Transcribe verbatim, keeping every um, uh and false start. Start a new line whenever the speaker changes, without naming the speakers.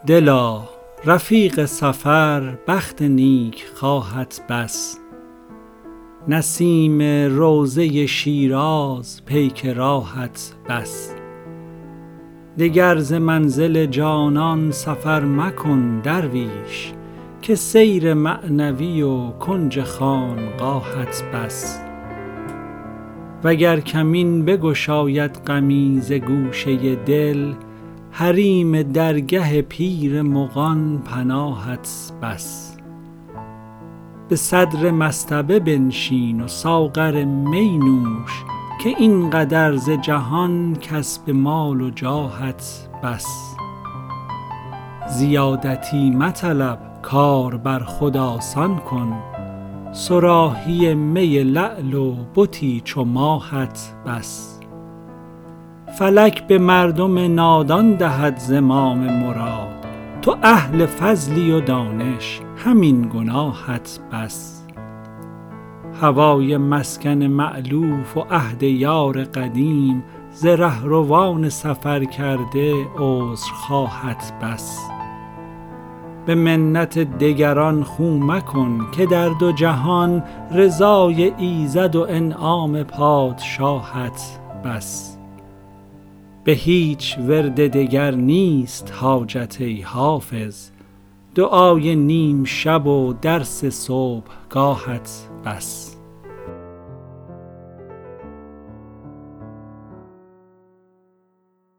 دلا رفیق سفر بخت نیک خواهت بس، نسیم روضه شیراز پیک راهت بس. دگر ز منزل جانان سفر مکن درویش، که سیر معنوی و کنج خانقاهت بس. وگر کمین بگشاید غمی ز گوشه دل، حریم درگه پیر مغان پناهت بس. به صدر مصطبه بنشین و ساغر می نوش، که اینقدر ز جهان کسب مال و جاهت بس. زیادتی مطلب کار بر خود آسان کن، صراحی می لعل و بتی چو ماهت بس. فلک به مردم نادان دهد زمام مراد، تو اهل فضلی و دانش همین گناهت بس. هوای مسکن مألوف و عهد یار قدیم، ز رهروان سفر کرده عذرخواهت بس. به منت دگران خو مکن، که در دو جهان رضای ایزد و انعام پادشاهت بس. به هیچ ورد دگر نیست حاجت ای حافظ، دعای نیم شب و درس صبحگاهت بس.